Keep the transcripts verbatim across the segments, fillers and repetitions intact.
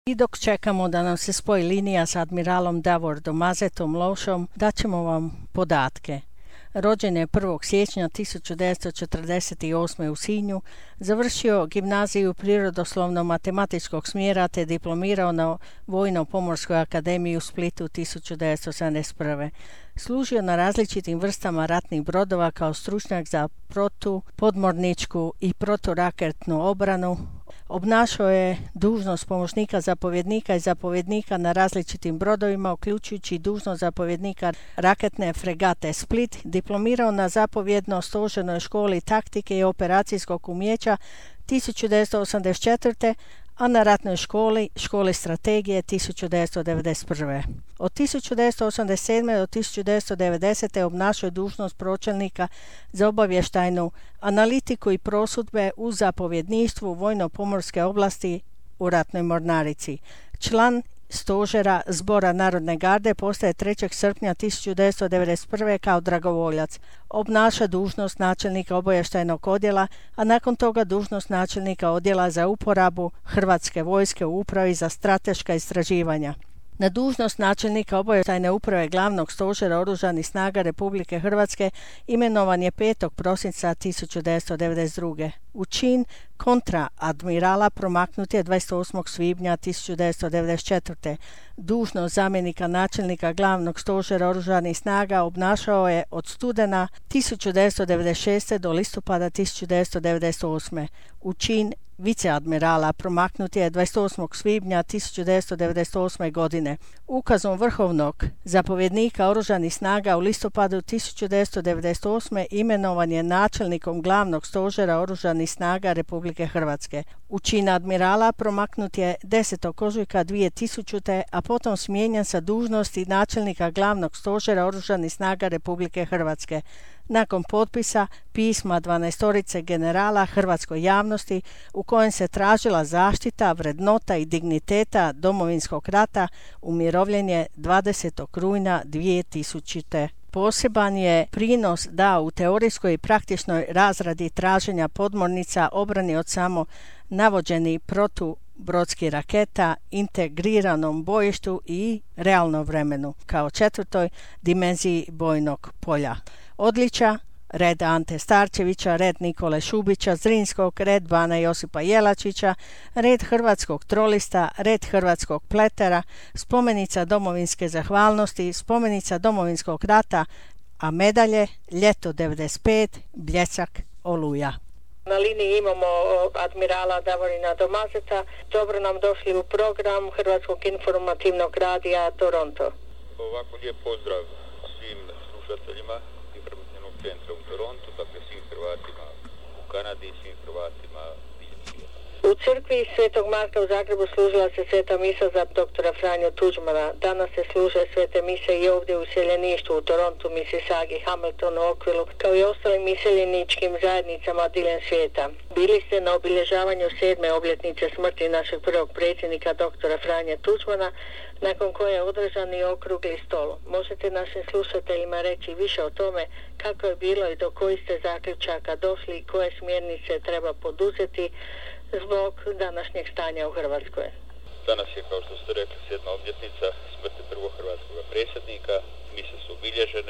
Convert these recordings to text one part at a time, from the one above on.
I dok čekamo da nam se spoji linija s admiralom Davorom Mazetom Lošom, daćemo vam podatke. Rođen je prvog siječnja tisuću devetsto četrdeset osme u Sinju, završio gimnaziju prirodoslovno-matematičkog smjera te diplomirao na Vojno-pomorskoj akademiji u Splitu tisuću devetsto sedamdeset prve. Služio na različitim vrstama ratnih brodova kao stručnjak za protu, podmorničku i proturaketnu obranu. Obnašao je dužnost pomoćnika zapovjednika i zapovjednika na različitim brodovima, uključujući dužnost zapovjednika raketne fregate Split, diplomirao na zapovjedno stožernoj školi taktike i operacijskog umijeća tisuću devetsto osamdeset četvrte. a na ratnoj školi, školi strategije tisuću devetsto devedeset prve. Od tisuću devetsto osamdeset sedme. do tisuću devetsto devedesete. obnašao je dužnost pročelnika za obavještajnu analitiku i prosudbe u zapovjedništvu vojno-pomorske oblasti u ratnoj mornarici. Član stožera Zbora Narodne garde postaje trećeg srpnja tisuću devetsto devedeset prve. kao dragovoljac. Obnaša dužnost načelnika obavještajnog odjela, a nakon toga dužnost načelnika odjela za uporabu Hrvatske vojske u upravi za strateška istraživanja. Na dužnost načelnika obavještajne uprave glavnog stožera Oružanih snaga Republike Hrvatske imenovan je petog prosinca tisuću devetsto devedeset druge. U čin kontraadmirala promaknut je dvadeset osmog svibnja tisuću devetsto devedeset četvrte. Dužnost zamjenika načelnika glavnog stožera Oružanih snaga obnašao je od studena tisuću devetsto devedeset šeste. do listopada tisuću devetsto devedeset osme. U čin viceadmirala promaknut je dvadeset osmog svibnja tisuću devetsto devedeset osme. godine. Ukazom vrhovnog zapovjednika Oružanih snaga u listopadu tisuću devetsto devedeset osme. imenovan je načelnikom glavnog stožera Oružanih snaga Republike Hrvatske. U čin admirala promaknut je desetog ožujka dvije tisućite. a potom smijenjen sa dužnosti načelnika glavnog stožera Oružanih snaga Republike Hrvatske. Nakon potpisa pisma dvanaestorice generala hrvatskoj javnosti u kojem se tražila zaštita vrednota i digniteta Domovinskog rata, umirovljen je dvadesetog rujna dvije tisućite. Poseban je prinos dao u teorijskoj i praktičnoj razradi traženja podmornica, obrani od samo navođenih protubrodskih raketa, integriranom bojištu i realnom vremenu, kao četvrtoj dimenziji bojnog polja. Odličja: red Ante Starčevića, red Nikole Šubića Zrinskog, red Bana Josipa Jelačića, red Hrvatskog trolista, red Hrvatskog pletera, spomenica domovinske zahvalnosti, spomenica Domovinskog rata, a medalje Ljeto devedeset pet, Bljesak, Oluja. Na liniji imamo admirala Davorina Domazeta. Dobro nam došli u program Hrvatskog informativnog radija Toronto. Ovako lijep pozdrav svim slušateljima informativnog centra u Torontu, dakle svim Hrvatima u Kanadi, svim Hrvatima diljem svijeta. U crkvi Svetog Marka u Zagrebu služila se sveta misa za doktora Franju Tuđmana. Danas se služe svete mise i ovdje u iseljeništvu u Torontu, Mississaugi, Hamiltonu, Oakvillu, kao i ostalim iseljeničkim zajednicama diljem svijeta. Bili ste na obilježavanju sedme obljetnice smrti našeg prvog predsjednika doktora Franje Tuđmana, nakon koje je održan i okrugli stol. Možete našim slušateljima reći više o tome kako je bilo i do kojih ste zaključaka došli i koje smjernice treba poduzeti zbog današnjeg stanja u Hrvatskoj? Danas je, kao što ste rekli, sedma obljetnica smrti prvog hrvatskog predsjednika. Mise su obilježene,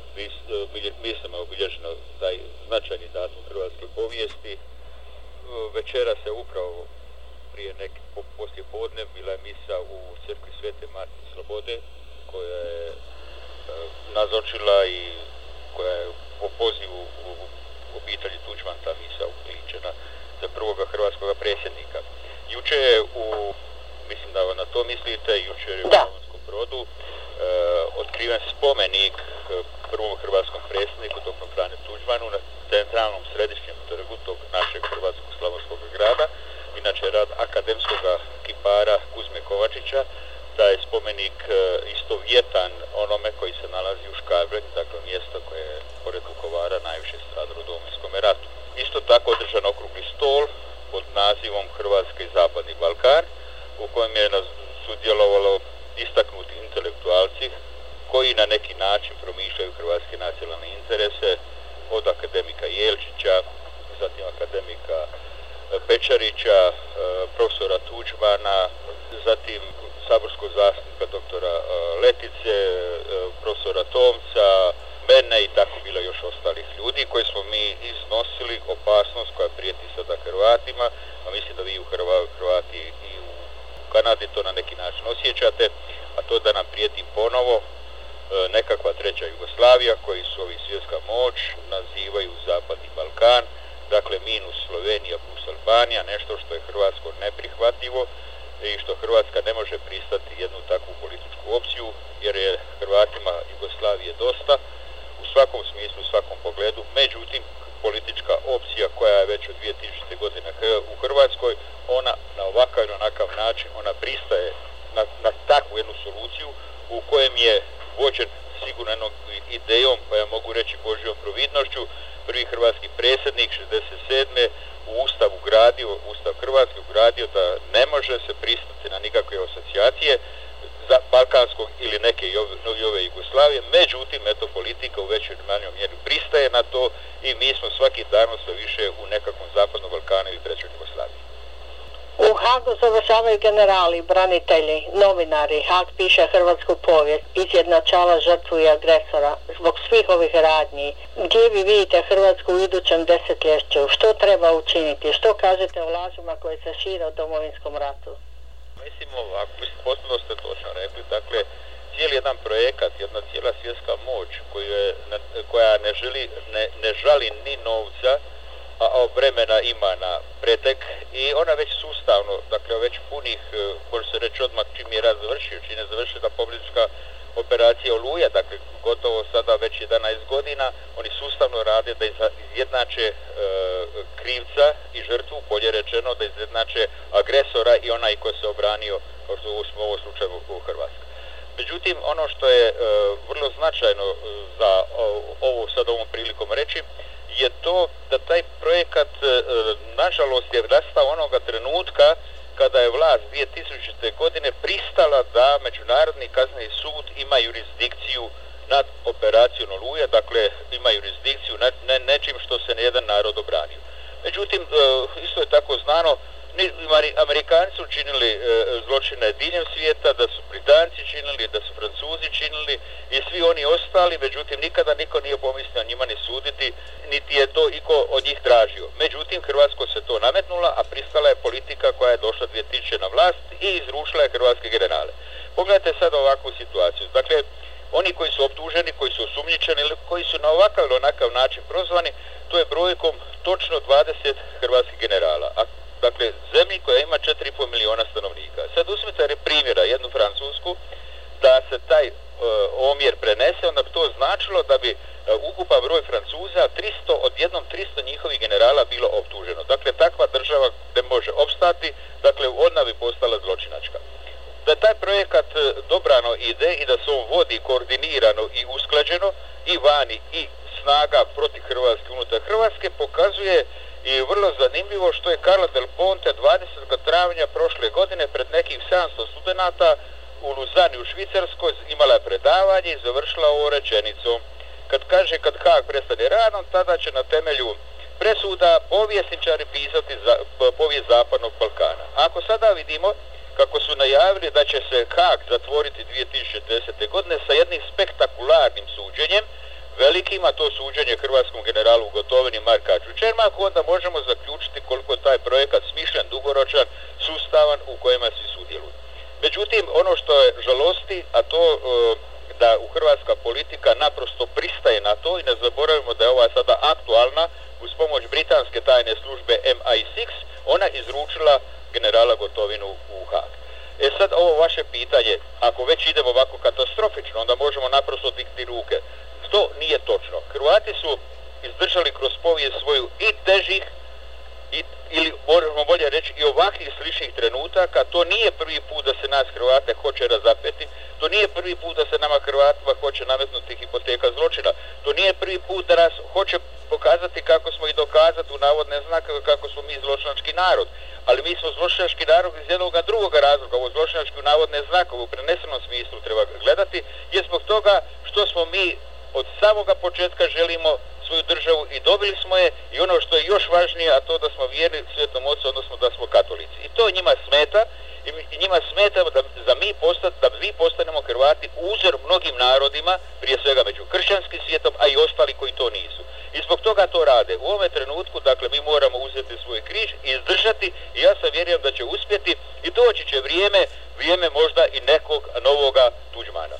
misama je obilježeno taj značajni datum hrvatske povijesti. Večera se upravo prije neki poslije podne bila je misa u crkvi Svete Marti Slobode, koja je e, nazočila i koja je po pozivu u obitelji Tuđman ta misa uključena za prvoga hrvatskog predsjednika. Juče je u, mislim da na to mislite, juče je u Slavonskom Brodu e, otkriven spomenik prvom hrvatskom predsjedniku, doktoru Franju Tuđmanu, na centralnom središnjem trgu tog našeg hrvatskog slavonskog grada. Inače rad akademskog kipara Kuzme Kovačića. Taj spomenik e, istovjetan onome koji se nalazi u Škabrnji, dakle mjesto koje je pored Vukovara najviše stradalo u Domovinskom ratu. Isto tako održan okrugli stol pod nazivom Hrvatska i Zapadni Balkan, u kojem je sudjelovalo istaknuti intelektualci koji na neki način promišljaju hrvatske nacionalne interese, od akademika Jelčića, zatim akademika Pečarića, profesora Tuđmana, zatim Kanadi to na neki način osjećate, a to da nam prijeti ponovo nekakva treća Jugoslavija, koji su ovi svjetska moć, nazivaju Zapadni Balkan, dakle minus Slovenija plus Albanija, nešto što je Hrvatsko neprihvatljivo i što Hrvatska ne može pristati jednu takvu političku opciju, jer je Hrvatima Jugoslavije dosta u svakom smislu, u svakom pogledu. Međutim, politička opcija koja je već od dvije tisućite. godine u Hrvatskoj, ona na ovakav i onakav način, ona pristaje na, na takvu jednu soluciju u kojem je vođen sigurno jednom idejom, pa ja mogu reći Božjom providnošću, prvi hrvatski predsjednik šezdeset sedme u Ustav ugradio, Ustav Hrvatski ugradio da ne može se pristati na nikakve asocijacije za balkanskog ili neke i ove Jugoslavije, međutim, eto, politika u većoj ili manjoj mjeri pristaje na to i mi smo svaki dan sve više u nekakvom zapadnom Balkanu ili trećoj Jugoslaviji. U Hagu završavaju generali, branitelji, novinari. Hag piše hrvatsku povijest, izjednačava žrtvu i agresora. Zbog svih ovih radnji, gdje vi vidite Hrvatsku u idućem desetljeću? Što treba učiniti? Što kažete o lažima koje se šire o Domovinskom ratu? Mislim ovako, mislim, potpuno ste točno rekli, dakle, cijeli jedan projekat, jedna cijela svjetska moć koju je, koja ne, želi, ne, ne žali ni novca, a vremena ima na pretek i ona već sustavno, dakle već punih, može se reći odmah čim je rat završio, čim je završila pobjednička operacija Oluja, dakle gotovo sada već jedanaest godina, oni sustavno rade da izjednače e, krivca i žrtvu, bolje rečeno da izjednače agresora i onaj ko se obranio, kao što u ovom slučaju u Hrvatskoj. Međutim, ono što je e, vrlo značajno za o, ovo sad ovom prilikom reći, je to da taj projekat e, nažalost je nastao onoga trenutka kada je vlast dvije tisućite. godine pristala da Međunarodni kazneni sud ima jurisdikciju nad operacijom Oluja, dakle ima jurisdikciju nad ne, nečim što se jedan narod obranio. Međutim, e, isto je tako znano, Amerikanci su činili e, zločine diljem svijeta, da su Britanci činili, da su Francuzi činili i svi oni ostali, međutim nikada niko nije pomislio njima ni suditi, niti je to iko od njih tražio. Međutim, Hrvatsko se to nametnula, a pristala je politika koja je došla dvije tisuće. na vlast i izrušila je hrvatske generale. Pogledajte sad ovakvu situaciju. Dakle, oni koji su optuženi, koji su osumnjičeni ili koji su na ovakav ili onakav način prozvani, to je brojkom točno dvadeset hrvatskih generala. A dakle, zemlji koja ima četiri i pol milijuna stanovnika. Sad uzmite primjera, jednu Francusku, da se taj e, omjer prenese, onda bi to značilo da bi e, ukupan broj Francuza, tristo, odjednom tristo njihovih generala bilo optuženo. Dakle, takva država ne može opstati, dakle, odmah bi postala zločinačka. Da taj projekat e, dobrano ide i da se on vodi koordinirano i usklađeno i vani i snaga protiv Hrvatske unutar Hrvatske, pokazuje i vrlo zanimljivo što je Carla Del Ponte dvadesetog travnja prošle godine pred nekih sedamsto studenata u Luzani u Švicarskoj imala je predavanje i završila ovo rečenicom. Kad kaže kad Haag prestane radom, tada će na temelju presuda povjesničari pisati za, povijest Zapadnog Balkana. Ako sada vidimo kako su najavili da će se Haag zatvoriti dvije tisuće desete. godine sa jednim spektakularnim suđenjem, velikim, a to suđenje hrvatskom generalu Gotovini Markaču Čermaku, onda možemo zaključiti koliko je taj projekat smišljen, dugoročan, sustavan u kojima svi sudjeluju. Međutim, ono što je žalosti, a to e, da u hrvatska politika naprosto pristaje na to i ne zaboravimo da je ova sada aktualna uz pomoć britanske tajne službe M I šest, ona izručila generala Gotovinu u Haag. E sad ovo vaše pitanje, ako već idemo ovako katastrofično, onda možemo naprosto digti ruke. To nije točno. Hrvati su izdržali kroz povijest svoju i težih i, ili možemo bolje reći i ovakvih sličnih trenutaka. To nije prvi put da se nas Hrvate hoće razapeti. To nije prvi put da se nama Hrvatima hoće nametnuti hipoteka zločina. To nije prvi put da nas hoće pokazati kako smo i dokazati u navodne znakove kako smo mi zločinački narod. Ali mi smo zločinački narod iz jednog drugog razloga. Ovo zločinački u navodne znakove u prenesenom smislu treba gledati je zbog toga što smo mi od samoga početka želimo svoju državu i dobili smo je i ono što je još važnije, a to da smo vjerni Svetom Ocu, odnosno da smo katolici. I to njima smeta i njima smeta da, da, mi postat, da mi postanemo Hrvati uzor mnogim narodima, prije svega među kršćanskim svijetom, a i ostali koji to nisu. I zbog toga to rade. U ovome trenutku, dakle, mi moramo uzeti svoj križ i izdržati i ja sam vjerujem da će uspjeti i doći će vrijeme vrijeme, vrijeme možda i nekog novoga Tuđmana.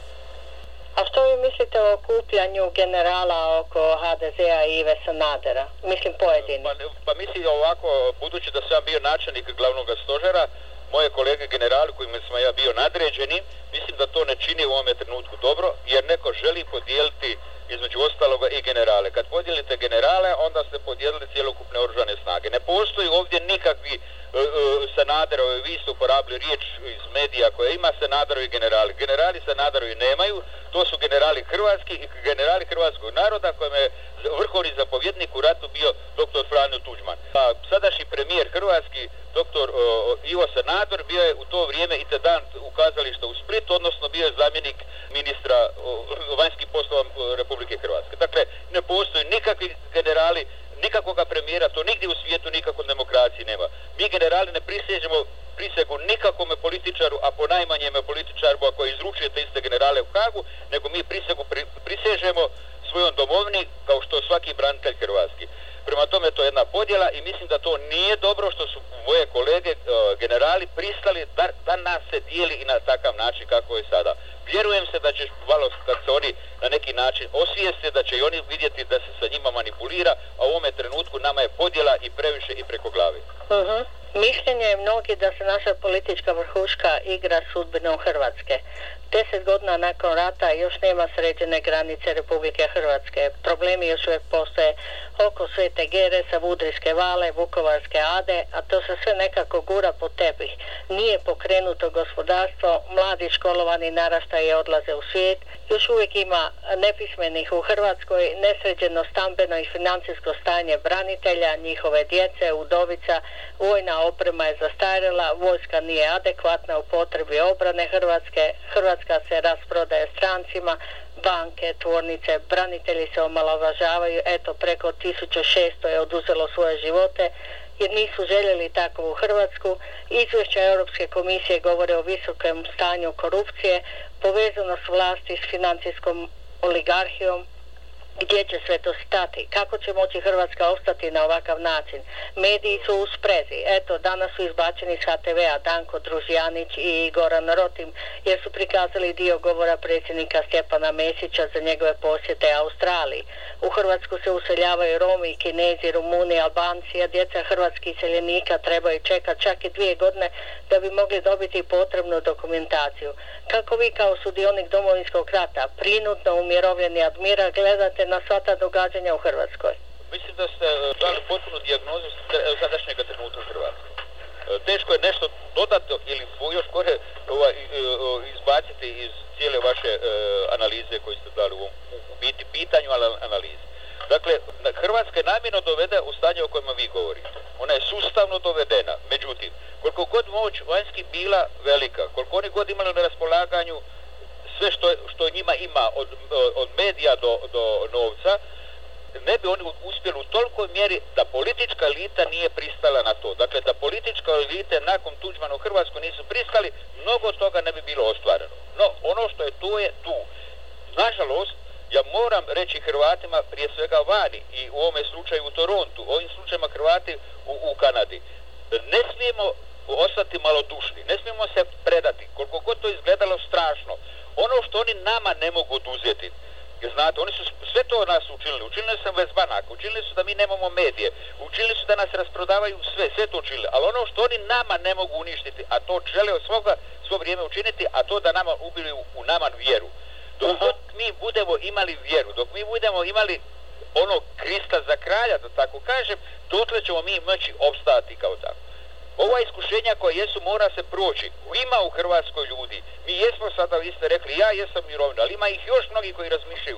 A što vi mislite o okupljanju generala oko ha de zea i Ive Sanadera? Mislim pojedini. Pa, pa mislim ovako, budući da sam bio načelnik glavnog stožera, moje kolege generali kojima sam ja bio nadređeni, mislim da to ne čini u ovome trenutku dobro, jer neko želi podijeliti između ostaloga i generale. Kad podijelite generale, onda ste podijelili cjelokupne oružane snage. Ne postoji ovdje nikakvi uh, uh, Sanaderovi, vi ste uporabili riječ iz medija koja ima Sanaderovi generali. Generali Sanaderovi nemaju, to su generali hrvatski i generali hrvatskog naroda kojem je vrhovni zapovjednik u ratu bio doktor Franjo Tuđman. A sadašnji premijer hrvatski, doktor uh, Ivo Sanader, bio je u to vrijeme intendant u kazališta u Splitu, odnosno bio je zamjenik ministra uh, vanjskih poslova uh, Republike Hrvatske. Dakle, ne postoji nikakvi generali, nikakvoga premijera, to nigdje u svijetu nikakvom demokraciji nema. Mi generali ne prisežemo prisegu nikakvome političaru, a po najmanjeme političaru ako izručujete iste generale u Hagu, nego mi prisegu pri, prisežemo svojom domovini kao što svaki branitelj hrvatski. Prema tome to je jedna podjela i mislim da to nije dobro što su moje kolege uh, generali pristali da, da nas se dijeli i na takav način kako je sada. Vjerujem se da će malo kad se oni na neki način osvijeste, da će i oni vidjeti da se sa njima manipulira, a u ovome trenutku nama je podjela i previše i preko glavi. Uh-huh. Mišljenje je mnogi da se naša politička vrhuška igra sudbinom Hrvatske. Deset godina nakon rata još nema sređene granice Republike Hrvatske. Problemi još uvijek postoje oko Svete Gere, Savudrijske vale, Vukovarske ade, a to se sve nekako gura pod tepih. Nije pokrenuto gospodarstvo, mladi školovani naraštaji odlaze u svijet, još uvijek ima nepismenih u Hrvatskoj, nesređeno stambeno i financijsko stanje branitelja, njihove djece, udovica, vojna oprema je zastarjela, vojska nije adekvatna u potrebi obrane Hrvatske, Hrvatska se rasprodaje strancima, banke, tvornice, branitelji se omalovažavaju, eto preko tisuću šesto je oduzelo svoje živote jer nisu željeli takovu Hrvatsku. Izvješća Europske komisije govore o visokom stanju korupcije, povezanost vlasti s financijskom oligarhijom. Gdje će sve to stati? Kako će moći Hrvatska ostati na ovakav način? Mediji su u sprezi. Eto, danas su izbačeni s ha te vea Danko Družjanić i Goran Rotim jer su prikazali dio govora predsjednika Stjepana Mesića za njegove posjete Australiji. U Hrvatsku se useljavaju Romi, Kinezi, Rumuni, Albanci, a djeca hrvatskih iseljenika trebaju čekati čak i dvije godine da bi mogli dobiti potrebnu dokumentaciju. Kako vi kao sudionik Domovinskog rata, prinutno umirovljeni admiral, gledate na sva ta događanja u Hrvatskoj? Mislim da ste dali potpunu dijagnozu sadašnjeg trenutka u Hrvatskoj. Teško je nešto dodatno ili još gore ovaj, izbaciti iz cijele vaše analize koju ste dali u, u biti pitanju, ali analizi. Dakle, Hrvatska je namjerno dovede u stanje o kojem vi govorite. Ona je sustavno dovedena. Međutim, koliko god moć vanjski bila velika, koliko oni god imali na raspolaganju sve što, što njima ima od, od medija do, do novca, ne bi oni uspjeli u tolikoj mjeri da politička elita nije pristala na to. Dakle, da politička elite nakon Tuđmana u Hrvatskoj nisu pristali, mnogo toga ne bi bilo ostvareno. No, ono što je tu je tu. Nažalost, ja moram reći Hrvatima prije svega vani i u ovome slučaju u Torontu, u ovim slučajima Hrvati u, u Kanadi, ne smijemo ostati malodušni, ne smijemo se predati, koliko god to izgledalo strašno. Ono što oni nama ne mogu oduzeti, jer znate, oni su sve to nas učinili, učinili su bez banaka, učinili su da mi nemamo medije, učinili su da nas rasprodavaju sve, sve to učinili, ali ono što oni nama ne mogu uništiti, a to žele od svoga, svo vrijeme učiniti, a to da nama ubili u, u nama vjeru. Dok uh-huh. mi budemo imali vjeru, dok mi budemo imali ono Krista za kralja, da tako kažem, dotle ćemo mi moći opstati kao tako. Ova iskušenja koja jesu mora se proći. Ima u Hrvatskoj ljudi. Mi jesmo sada, vi ste rekli, ja jesam mirovina, ali ima ih još mnogi koji razmišljaju.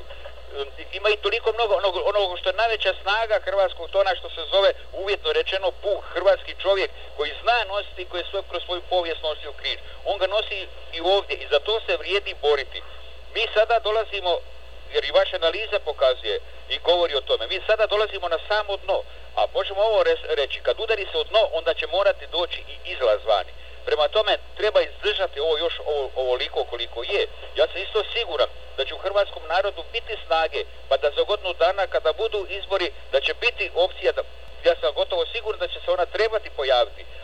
Ima i toliko mnogo onog, onog što je najveća snaga hrvatskog tona što se zove uvjetno rečeno puh, hrvatski čovjek koji zna nositi, koji je svoj, kroz svoju povijest nosio križ. On ga nosi i ovdje i za to se vrijedi boriti. Mi sada dolazimo, jer i vaša analiza pokazuje i govori o tome, mi sada dolazimo na samo dno, a možemo ovo reći, kad udari se o dno, onda će morati doći i izlaz vani. Prema tome, treba izdržati ovo još ovo, ovoliko koliko je. Ja sam isto siguran da će u hrvatskom narodu biti snage, pa da za godinu dana kada budu izbori, da će biti opcija, da, ja sam gotovo siguran da će se ona trebati pojaviti,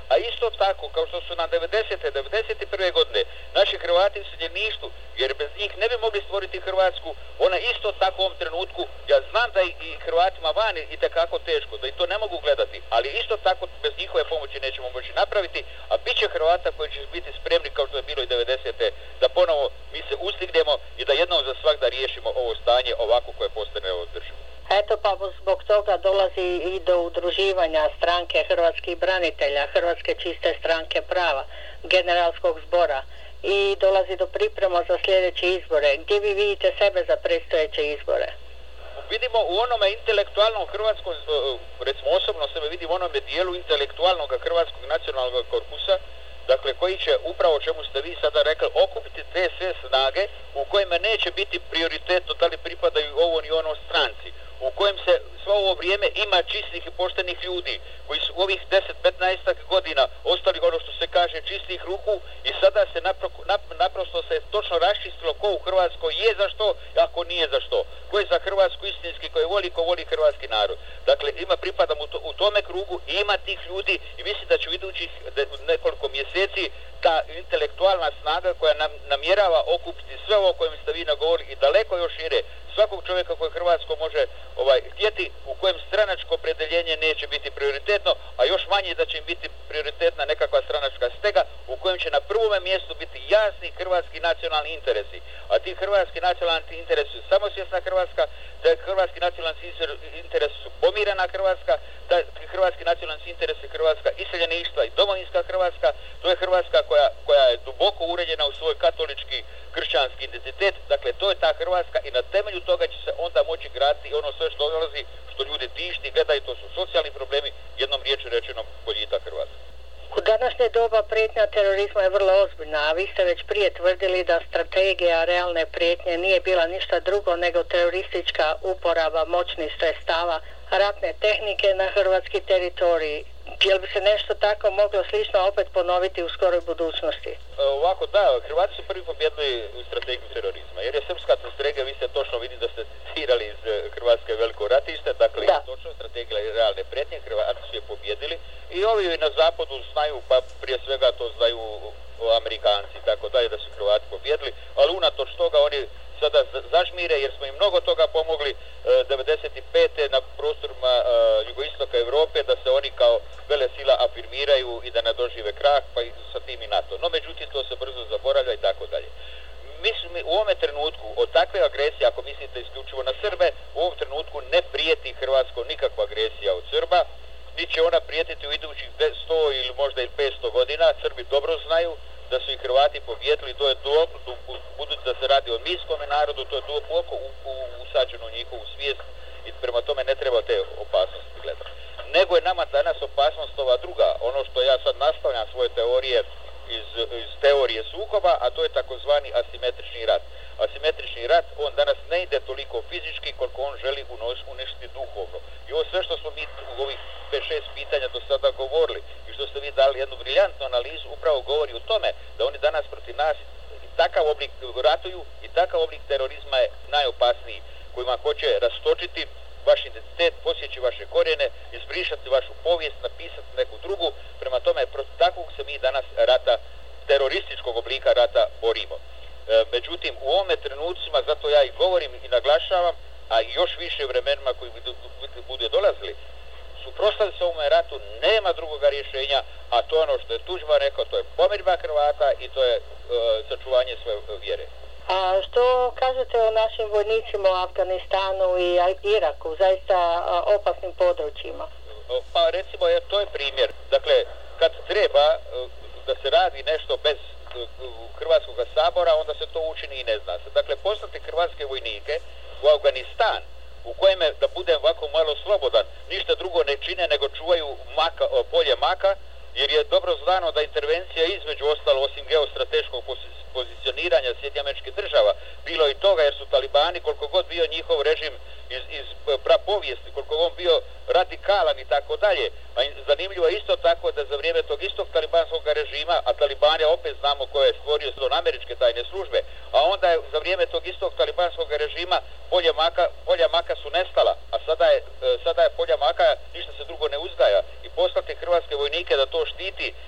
A isto tako, kao što su na devedesete, devedeset prve godine naši Hrvati u iseljeništvu, jer bez njih ne bi mogli stvoriti Hrvatsku, ona isto tako u ovom trenutku, ja znam da i Hrvatima vani i tekako teško, da i to ne mogu gledati, ali isto tako bez njihove pomoći nećemo moći napraviti, a bit će Hrvata koji će biti spremni kao što je bilo i devedesete da ponovo mi se ustignemo i da jednom za svagda riješimo ovo stanje ovako koje postane održivo. Eto pa zbog toga dolazi i do udruživanja stranke hrvatskih branitelja, Hrvatske čiste stranke prava, generalskog zbora i dolazi do priprema za sljedeće izbore. Gdje vi vidite sebe za predstojeće izbore? Vidimo u onome intelektualnom hrvatskom, recimo osobno sebe vidim u onome dijelu intelektualnog hrvatskog nacionalnog korpusa, dakle koji će upravo o čemu ste vi sada rekli okupiti te sve snage u kojima neće biti prioritetno da li pripadaju ovo ni ono stranci, u kojem se svo ovo vrijeme ima čistih i poštenih ljudi koji su u ovih deset do petnaest godina ostali ono što se kaže čistih ruku i sada se napro, nap, naprosto se točno raščistilo ko u Hrvatskoj je za što, ako nije za što. Ko je za Hrvatsku istinski, ko je voli, ko voli hrvatski narod. Dakle, ima pripadam u, to, u tome krugu i ima tih ljudi i mislim da će u idućih nekoliko mjeseci ta intelektualna snaga koja nam, namjerava okupiti sve ovo o kojem ste vi nagovorili i daleko još šire svakog čovjeka koji Hrvatsko može ovaj, htjeti, u kojem stranačko opredeljenje neće biti prioritetno, a još manje da će im biti prioritetna nekakva stranačka stega, u kojem će na prvome mjestu biti jasni hrvatski nacionalni interesi. A ti hrvatski nacionalni interesi su samosvjesna Hrvatska, da hrvatski nacionalni interesi su pomirena Hrvatska, da hrvatski nacionalni interesi Hrvatska iseljeništva i domovinska Hrvatska, to je Hrvatska koja, koja je duboko uređena u svoj katolički kršćanski identitet, dakle to je ta Hrvatska i na temelju toga će se onda moći graditi ono sve što dolazi, što ljudi tišti, gledaju, to su socijalni problemi, jednom riječju rečenom boljitak Hrvatske. U današnje doba prijetnja terorizma je vrlo ozbiljna, a vi ste već prije tvrdili da strategija realne prijetnje nije bila ništa drugo nego teroristička uporaba moćnih sredstava, ratne tehnike na hrvatski teritorij. Jel bi se nešto tako moglo slično opet ponoviti u skoroj budućnosti? Ovako da, Hrvati su prvi pobjedili u strategiju terorizma, jer je srpska strategija, vi ste točno vidim da ste citirali iz Hrvatske veliko ratiste, dakle da. Točno strategija realne prijetnje, Hrvati su je pobjedili i ovi na zapadu znaju, pa prije svega to znaju Amerikanci i tako dalje, da su Hrvati pobjedili, ali unatoč toga oni sada zažmire jer smo im mnogo toga pomogli devedeset pete na prostorima jugoistoka Europe da se oni kao vele sila afirmiraju i da ne dožive krah, pa i sa tim i NATO. No međutim to se brzo zaboravlja i tako dalje. Mislim, u ovome trenutku od takve agresije, ako mislite isključivo na Srbe, u ovom trenutku ne prijeti Hrvatsko nikakva agresija od Srba, niti će ona prijetiti u idućih sto ili možda i petsto godina. Srbi dobro znaju da su i Hrvati pobjedili, to je duboko, budući da se radi o miskom narodu, to je duboko usađeno u njihovu svijest i prema tome ne treba te opasnosti gledati. Nego je nama danas opasnost ova druga, ono što ja sad nastavljam svoje teorije iz, iz teorije sukoba, a to je takozvani asimetrični rat. Asimetrični rat, on danas ne ide toliko fizički koliko on želi uništiti duhovno. I ovo sve što smo mi u ovih pet šest pitanja do sada govorili i što ste vi dali jednu briljantnu analizu, upravo govori o tome da oni danas protiv nas i takav oblik ratuju i takav oblik terorizma je najopasniji, kojima hoće rastočiti vaš identitet, posjeći vaše korijene, izbrišati vašu povijest, napisati neku drugu. Prema tome, protiv takvog se mi danas rata, terorističkog oblika rata borimo. E, međutim, u ovome trenucima, zato ja i govorim i naglašavam, a i još više vremenima koji budu dolazili, suprotstaviti se ovome ratu nema drugoga rješenja, a to je ono što je Tuđman rekao, to je pomirba Hrvata i to je e, sačuvanje svoje vjere. A što kažete o našim vojnicima u Afganistanu i Iraku, zaista opasnim područjima? Pa recimo, to je primjer. Dakle, kad treba da se radi nešto bez Hrvatskog sabora, onda se to učini i ne zna se. Dakle, poslati hrvatske vojnike u Afganistan, u kojem, da budem ovako malo slobodan, ništa drugo ne čine nego čuvaju maka, polje maka, jer je dobro znano da intervencija između ostalo osim geostrateškog pozicioniranja Sjedinjenih Američkih Država bilo i toga jer su talibani koliko god bio njihov režim iz, iz prapovijesti, koliko on bio radikalan i tako dalje, a zanimljivo je isto tako da za vrijeme tog istog talibanskog režima, a talibani opet znamo ko je stvorio američke tajne službe, a onda je za vrijeme tog istog talibanskog režima polja maka, polja maka su nestala, a sada je, sada je polja maka ništa se drugo ne uzgaja i poslati hrvatske vojnike da to štiti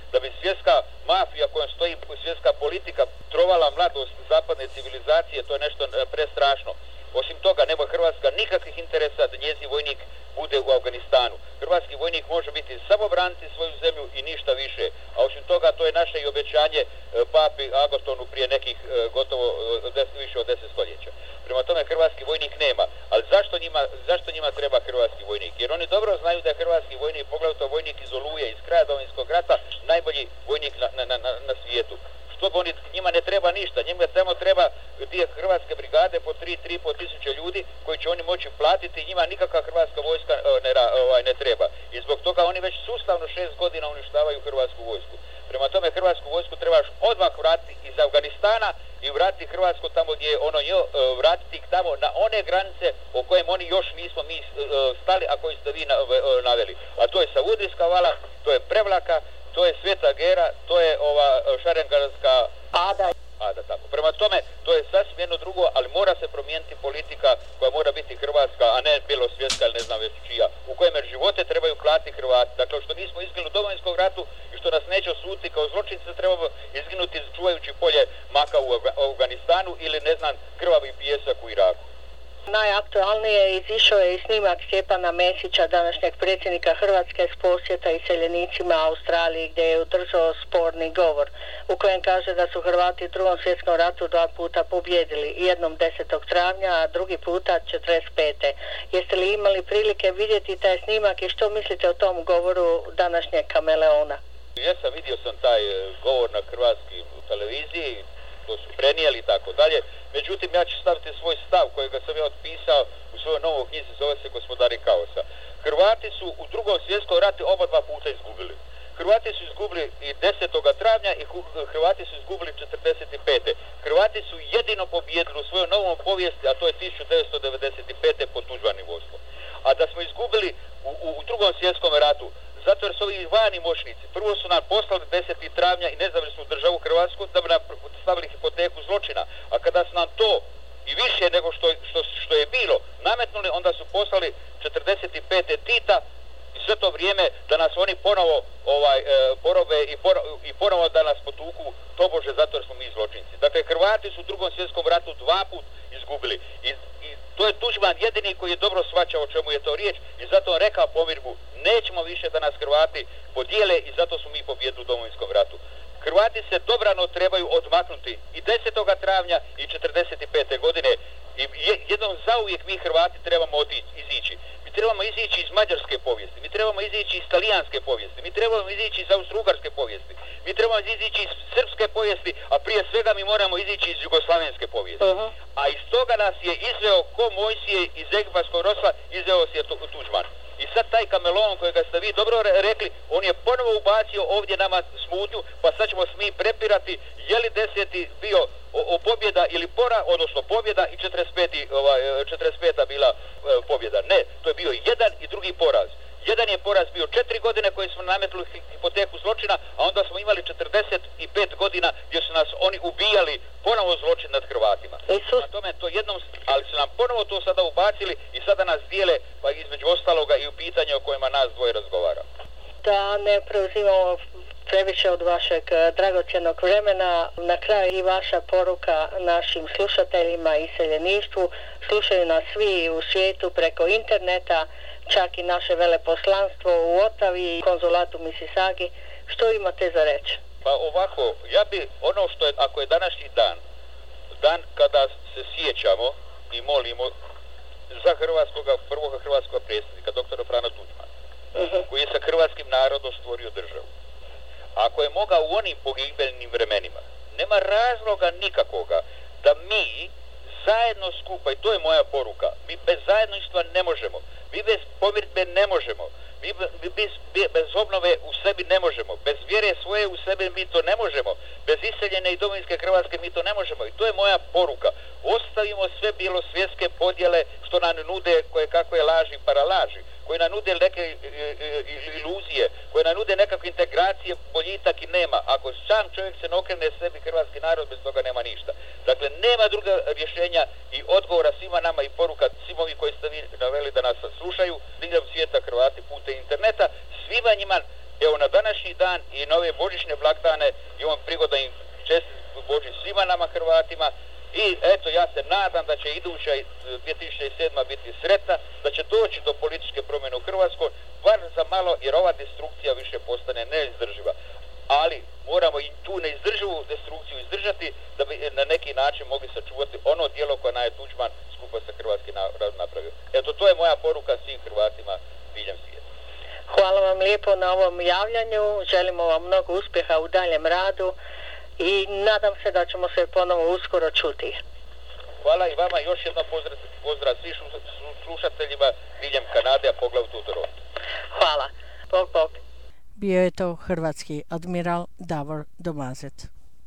Hamiltonu prije nekih gotovo deset, više od deset stoljeća. Prema tome hrvatski vojnik nema. Ali zašto njima, zašto njima treba hrvatski vojnik? Jer oni dobro znaju da je hrvatski vojnik, poglavito vojnik iz Oluje, iz kraja Domovinskog rata, najbolji vojnik na, na, na, na svijetu. Što oni, njima ne treba ništa, njima samo treba dvije hrvatske brigade po tri, tri po tisuće ljudi koji će oni moći platiti, njima nikakva hrvatska vojska ne, ovaj, ne treba. I zbog toga oni već sustavno šest godina uništavaju hrvatsku vojsku. Prema tome hrvatsku vojsku trebaš odmah vratiti iz Afganistana i vratiti Hrvatsku tamo gdje je ono njo, vratiti ih tamo na one granice o kojem oni još nismo mi stali, a koji ste vi naveli. A to je Savudrijska vala, to je Prevlaka, to je Sveta Gera, to je ova Šarengarska Ada. Ada, tako. Prema tome, to je sasvim jedno drugo, ali mora se promijeniti politika koja mora biti hrvatska, a ne belosvjetska ili ne znam već čija, u kojem živote trebaju klati Hrvati. Dakle, što nismo izginuli u Domovinskom ratu i što nas neće osuditi kao zločince, trebamo izginuti čuvajući polje maka u Afganistanu ili ne znam krvavi pijesak u Iraku. Najaktualnije izišao je i snimak Stjepana Mesića, današnjeg predsjednika Hrvatske, s posjeta iseljenicima Australiji, gdje je održao sporni govor u kojem kaže da su Hrvati u Drugom svjetskom ratu dva puta pobjedili, jednom desetog travnja, a drugi puta četrdeset pete. Jeste li imali prilike vidjeti taj snimak i što mislite o tom govoru današnjeg kameleona? Jesam, vidio sam taj govor na hrvatskoj televiziji, to su prenijeli i tako dalje. Međutim, ja ću staviti svoj stav kojega sam ja otpisao u svojoj novoj knjizi, zove se Gospodari kaosa. Hrvati su u Drugom svjetskom ratu oba dva puta izgubili. Hrvati su izgubili i desetog travnja i Hrvati su izgubili četrdeset pete. Hrvati su jedino pobijedili u svojoj novom povijesti, a to je tisuću devetsto devedeset pete pod Tuđmanim vodstvom. A da smo izgubili u, u, u Drugom svjetskom ratu, zato jer su ovi vani moćnici prvo su nam poslali desetog travnja i nezavisnu državu Hrvatsku da bi nam stavili hipoteku zločina. A kada su nam to i više nego što, što, što je bilo nametnuli, onda su poslali četrdeset pete Tita i sve to vrijeme da nas oni ponovo ovaj, e, porobe i, por, i ponovo da nas potuku tobože zato jer smo mi zločinci. Dakle, Hrvati su u Drugom svjetskom ratu dva put izgubili. I, i to je Tuđman jedini koji je dobro shvaćao o čemu je to riječ i zato on rekao pomirbu, nećemo više da nas Hrvati podijele i zato smo mi pobjedili u Domovinskom ratu. Hrvati se dobrano trebaju odmaknuti i desetog travnja i četrdeset pete godine i jednom zauvijek mi Hrvati trebamo otići, izići. Mi trebamo izići iz mađarske povijesti, mi trebamo izići iz talijanske povijesti, mi trebamo izići iz austrougarske povijesti, mi trebamo izići iz srpske povijesti, a prije svega mi moramo izići iz jugoslavenske povijesti. Uh-huh. A iz toga nas je izveo ko Mojsije iz egipatskog ropstva, izveo se je Tuđman. I sad taj kameleon kojega ste vi dobro rekli, on je ponovo ubacio ovdje nama smutnju, pa sad ćemo mi prepirati je li deseti bio o, o pobjeda ili pora, odnosno pobjeda i četrdeset peta ovaj, četrdeset peta bila e, pobjeda. Ne, to je bio jedan i drugi poraz. Jedan je poraz bio četiri godine koje smo nametili hipoteku zločina, a onda smo imali četrdeset pet godina gdje su nas oni ubijali ponovo zločin nad Hrvatima. Na tome to jednom, ali su nam ponovo to sada ubacili i sada nas dijele, pa između ostaloga i u pitanje o kojima nas dvoje razgovara. Da ne preuzimamo previše od vašeg dragocjenog vremena, na kraju i vaša poruka našim slušateljima i iseljeništvu. Slušaju nas svi u svijetu preko interneta, čak i naše veleposlanstvo u Otavi i konzulatu Misisagi. Što imate za reći? Pa ovako, ja bi ono što je, ako je današnji dan, dan kada se sjećamo i molimo za hrvatskoga, prvoga hrvatskog predsjednika, doktora Frana Tuđmana, uh-huh. koji je sa hrvatskim narodom stvorio državu. Ako je mogao u onim pogibeljnim vremenima, nema razloga nikakvoga da mi zajedno skupa, i to je moja poruka, mi bez zajedništva ne možemo, mi bez pomirbe ne možemo, mi bez, bez obnove u sebi ne možemo, bez vjere svoje u sebi mi to ne možemo, bez iseljene i domovinske Hrvatske mi to ne možemo i to je moja poruka. Ostavimo sve belosvjetske podjele što nam nude koje kakve laži paralaži, koje nam nude neke iluzije, koje nam nude nekakve integracije, boljitak i nema. Ako sam čovjek se ne okrene sebi, hrvatski narod bez toga nema ništa. Dakle, nema druga rješenja i odgovora svima nama i poruka svim ovi koji ste vi naveli da nas slušaju, diljem svijeta Hrvati putem interneta, svima njima, evo na današnji dan i na ove božićne blagdane imam prigoda im čestit Božić svima nama Hrvatima. I eto, ja se nadam da će iduća dvije tisuće sedma biti sretna, da će doći do političke promjene u Hrvatskoj, bar za malo, jer ova destrukcija više postane neizdrživa. Ali moramo i tu neizdrživu destrukciju izdržati mogli sačuvati ono djelo koje nam je Tuđman skupa sa hrvatskim narodom napravio. Eto, to je moja poruka svim Hrvatima diljem svijeta. Hvala vam lijepo na ovom javljanju, želimo vam mnogo uspjeha u daljem radu i nadam se da ćemo se ponovo uskoro čuti. Hvala i vama, još jedno pozdrav, pozdrav svim slušateljima diljem Kanade, a poglavito u Torontu. Hvala. Bog, bog. Bio je to hrvatski admiral Davor Domazet.